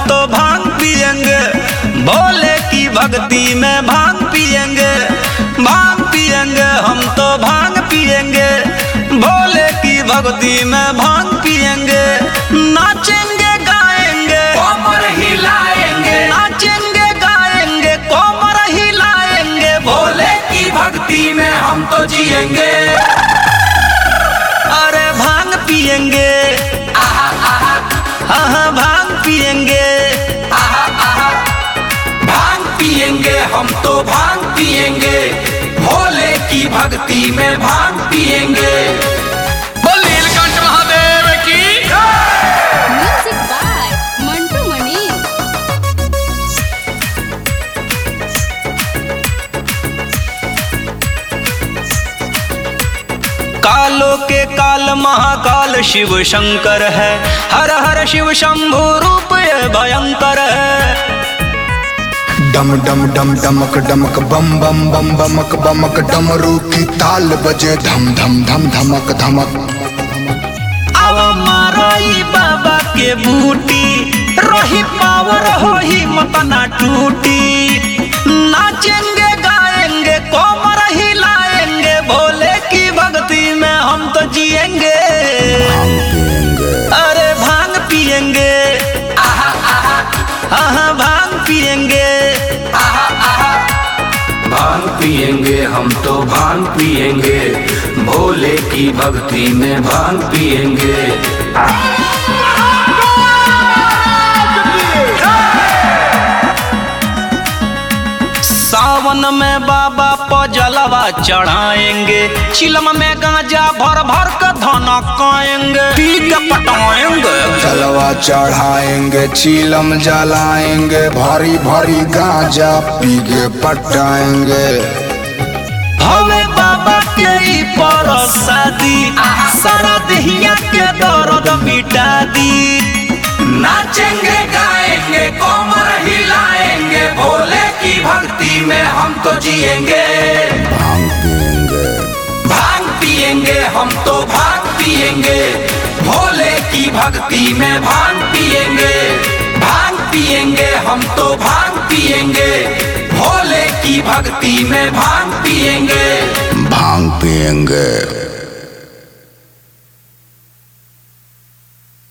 तो भांग पिएंगे, भोले की भक्ति में भांग पिएंगे, भांग पिएंगे हम तो भांग पिएंगे, भोले की भक्ति में भांग पिएंगे। नाचेंगे गाएंगे कमर हिलाएंगे, नाचेंगे गाएंगे कोमर हिलाएंगे, भोले की भक्ति में हम तो जिएंगे। अरे भांग पिएंगे, आहा आहा हाँ भांग पिएंगे, आहा आहा, भांग पिएंगे हम तो भांग पिएंगे, भोले की भक्ति में भांग पिएंगे। बोल नीलकंठ महादेव की Music by Mantu Mani. कालों के काल महाकाल शिव शंकर है, हर हर शिव शंभु रूप ये भयंकर है। डम डम डम डमक डमक बम बम बम बमक बमक डमरू की ताल बजे धम धम धम धमक धमक। अब माराई बाबा के बूटी, रही पावर हो ही मत ना टूटी। नाचेंगे गाएंगे कोमर हिलाएंगे, भोले की भक्ति में हम तो जिएंगे। अरे भांग पिएंगे, आहा आहा हाँ भांग पिएंगे, आहा आहा, भांग पिएंगे हम तो भांग पिएंगे, भोले की भक्ति में भांग पिएंगे। सावन में बाबा को जलवा चढ़ाएंगे, चिलम में गांजा भर भर कर धनकाएंगे, पी के पटाएंगे। जलवा चढ़ाएंगे चीलम जलाएंगे, भारी भारी गांजा पी के पटाएंगे। हवे बाबा के ई परसादी, सारा देहिया के दर्द मिटा दी। नाचेंगे गाएंगे कोमर हिलाएंगे, भोले की भक्ति में हम तो जिएंगे। भांग पिएंगे, भांग पिएंगे हम तो भांग पिएंगे, भोले की भक्ति में भांग पिएंगे। भांग पिएंगे हम तो भांग पिएंगे, भोले की भक्ति में भांग पिएंगे। भांग पिएंगे।